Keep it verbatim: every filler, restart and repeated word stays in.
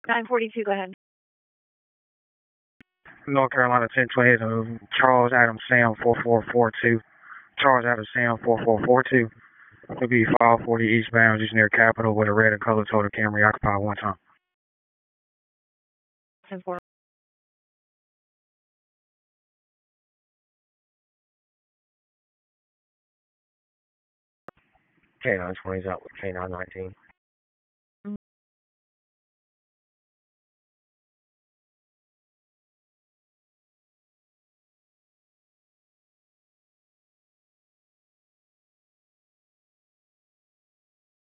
nine forty-two, go ahead. North Carolina ten twenty, uh, Charles Adams Sam four four four two. Charles Adams Sam four four four two. It'll be five forty eastbound, just near Capitol with a red and color Toyota Camry occupied one time. ten four. K nine twenty is out with K nine nineteen.